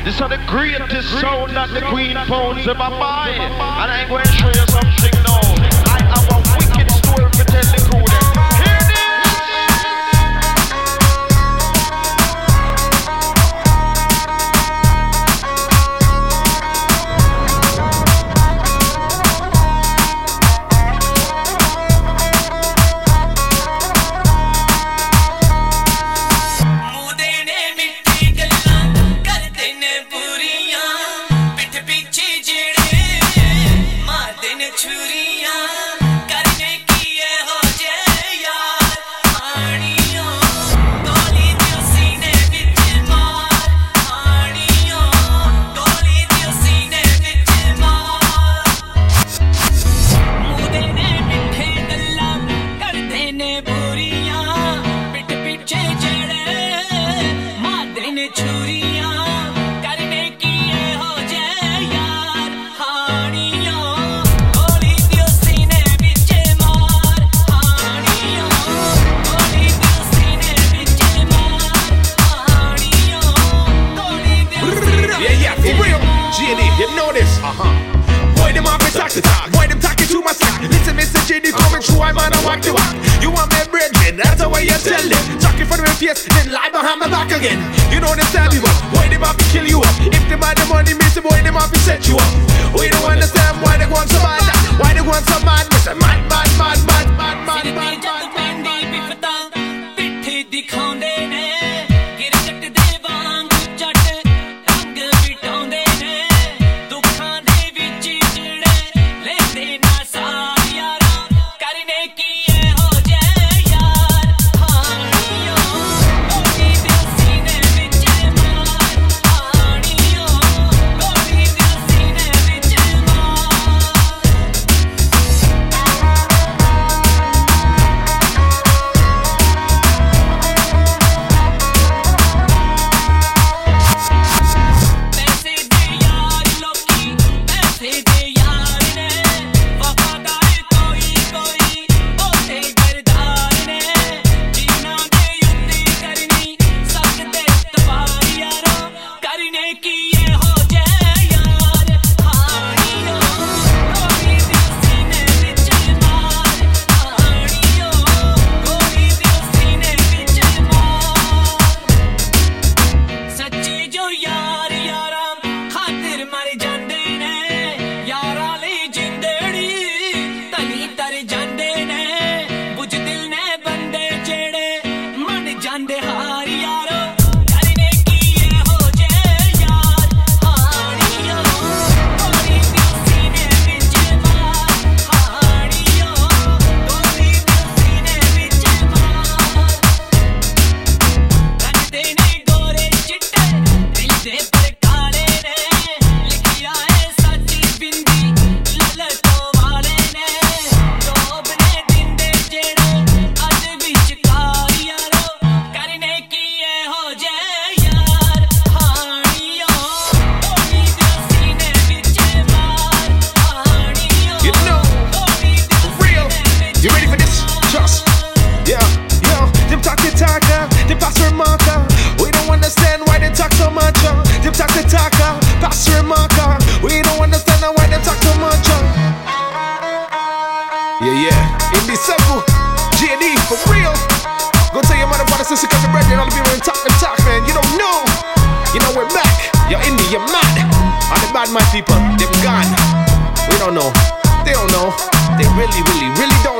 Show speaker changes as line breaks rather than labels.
This is the greatest sound that the Queen phones ever buy. And I'm going to show you something now. I have a wicked story to tell the crew them. Hear this!
Then lie behind my back again. You know the time you up. Why them have to kill you up? If they buy the money, miss the boy, them have to set you up. We don't understand why they want so bad. Why they want so mad? Miss a mad. Yeah. In December, JD for real. Go tell your mother, father, sister, cousin, brethren, all the people in talk, man. You don't know. You know we're back. You're indie, you're mad. All the bad mind people, they're gone. We don't know. They don't know. They really don't.